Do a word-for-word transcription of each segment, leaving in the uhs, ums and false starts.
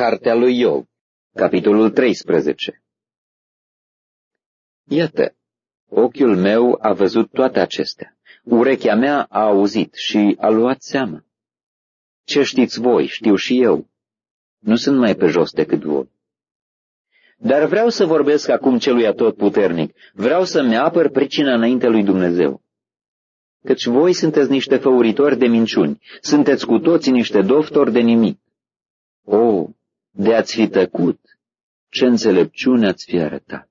Cartea lui Iov, capitolul treisprezece. Iată, ochiul meu a văzut toate acestea, urechea mea a auzit și a luat seama. Ce știți voi, știu și eu. Nu sunt mai pe jos decât voi. Dar vreau să vorbesc acum celui atotputernic, vreau să-mi apăr pricina înainte lui Dumnezeu. Căci voi sunteți niște făuritori de minciuni, sunteți cu toții niște doftori de nimic. O, de ați fi tăcut, ce înțelepciune ați fi arătat!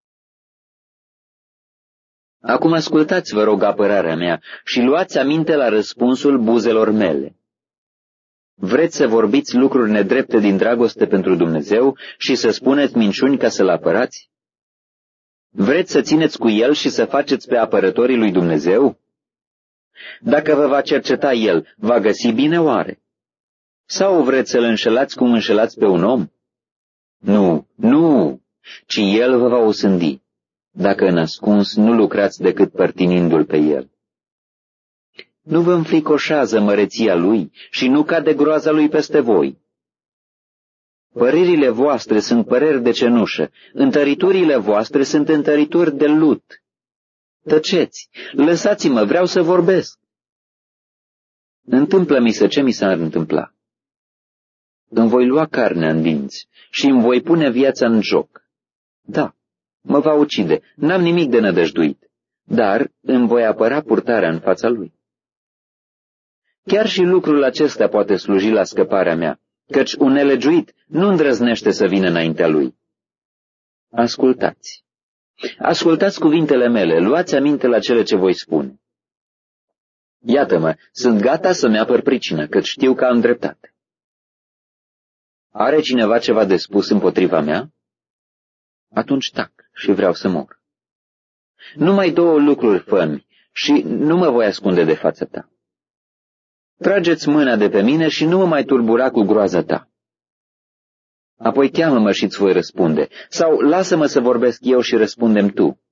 Acum ascultați, vă rog, apărarea mea și luați aminte la răspunsul buzelor mele. Vreți să vorbiți lucruri nedrepte din dragoste pentru Dumnezeu și să spuneți minciuni ca să-L apărați? Vreți să țineți cu El și să faceți pe apărătorii lui Dumnezeu? Dacă vă va cerceta El, va găsi bine oare? Sau vreți să-L înșelați cum înșelați pe un om? Nu, nu, ci El vă va osândi, dacă în ascuns nu lucrați decât părtinindu-L pe El. Nu vă înfricoșează măreția Lui și nu cade groaza Lui peste voi. Părerile voastre sunt păreri de cenușă, întăriturile voastre sunt întărituri de lut. Tăceți, lăsați-mă, vreau să vorbesc. Întâmplă-mi să ce mi s-ar întâmpla. Îmi voi lua carnea în dinți și îmi voi pune viața în joc. Da, mă va ucide, n-am nimic de nădăjduit, dar îmi voi apăra purtarea în fața Lui. Chiar și lucrul acesta poate sluji la scăparea mea, căci un nelegiuit nu îndrăznește să vină înaintea Lui. Ascultați. Ascultați cuvintele mele, luați aminte la cele ce voi spune. Iată-mă, sunt gata să-mi apăr pricina, căci știu că am dreptate. Are cineva ceva de spus împotriva mea? Atunci tac și vreau să mor. Numai două lucruri fă-mi și nu mă voi ascunde de fața ta. Trageți mâna de pe mine și nu mă mai turbura cu groaza ta. Apoi cheamă-mă și îți voi răspunde, sau lasă-mă să vorbesc eu și răspundem tu.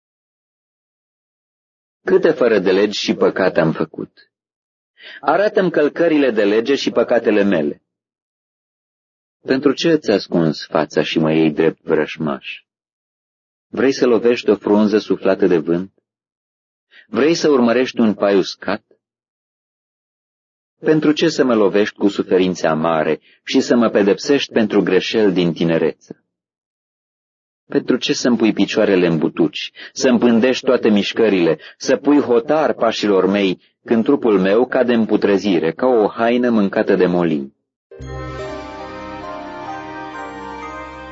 Câte fără de legi și păcate am făcut? Arată-mi călcările de lege și păcatele mele. Pentru ce îți ascunzi fața și mă iei drept vrășmaș? Vrei să lovești o frunză suflată de vânt? Vrei să urmărești un pai uscat? Pentru ce să mă lovești cu suferințe amare și să mă pedepsești pentru greșeli din tinerețe? Pentru ce să-mi pui picioarele în butuci, să-mi pândești toate mișcările, să pui hotar pașilor mei, când trupul meu cade în putrezire, ca o haină mâncată de molini?